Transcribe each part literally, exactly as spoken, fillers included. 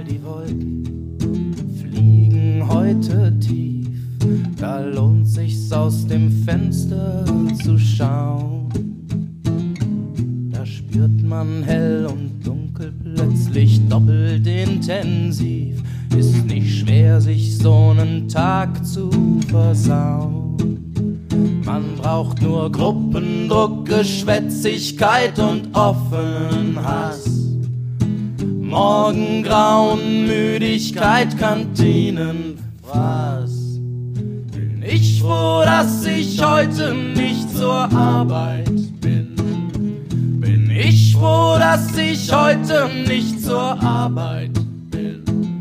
die Wolken fliegen heute tief, da lohnt sich's aus dem Fenster zu schauen. Da spürt man hell und dunkel plötzlich doppelt intensiv. Ist nicht schwer, sich so nen Tag zu versauen. Man braucht nur Gruppendruck, Geschwätzigkeit und offenen Hass. Morgengrauen, Müdigkeit, Kantinenfraß. Bin ich froh, dass ich heute nicht zur Arbeit bin. Bin ich froh, dass ich heute nicht zur Arbeit bin.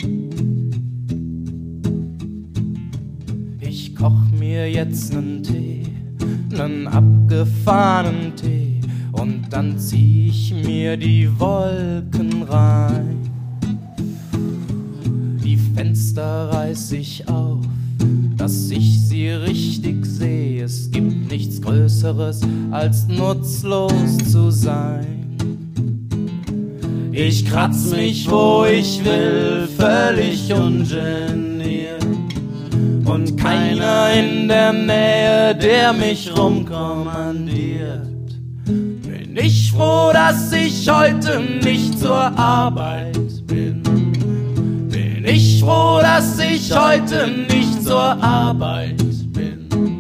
Ich koch mir jetzt nen Tee, nen abgefahrenen Tee, und dann zieh ich mir die Wolken rein. Die Fenster reiß ich auf, dass ich sie richtig sehe. Es gibt nichts Größeres, als nutzlos zu sein. Ich kratz mich, wo ich will, völlig ungeniert. Und keiner in der Nähe, der mich rumkommandiert. Bin ich froh, dass ich heute nicht zur Arbeit bin. Bin ich froh, dass ich heute nicht zur Arbeit bin.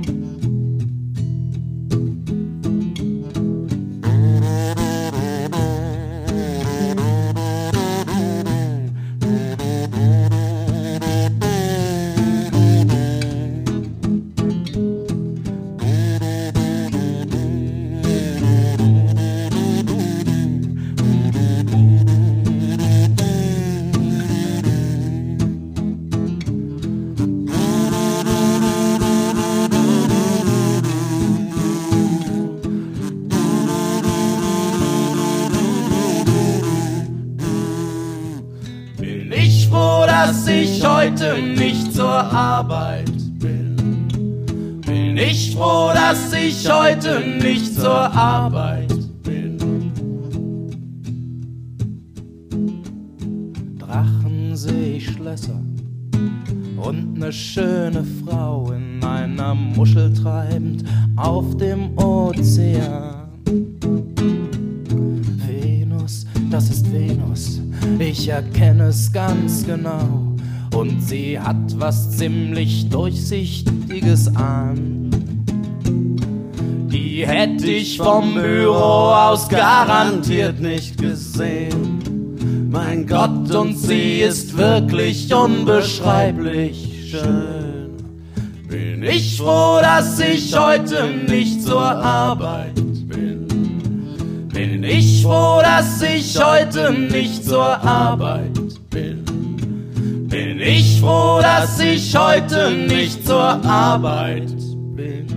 Dass ich heute nicht zur Arbeit bin. Bin ich froh, dass ich heute nicht zur Arbeit bin. Drachen seh ich Schlösser und ne schöne Frau in einer Muschel treibend auf dem Ozean. Venus, das ist Venus, ich erkenne es ganz genau, und sie hat was ziemlich Durchsichtiges an. Die hätte ich vom Büro aus garantiert nicht gesehen. Mein Gott, und sie ist wirklich unbeschreiblich schön. Bin ich froh, dass ich heute nicht zur Arbeit bin. Bin ich froh, dass ich heute nicht zur Arbeit bin. Bin ich froh, dass ich heute nicht zur Arbeit bin.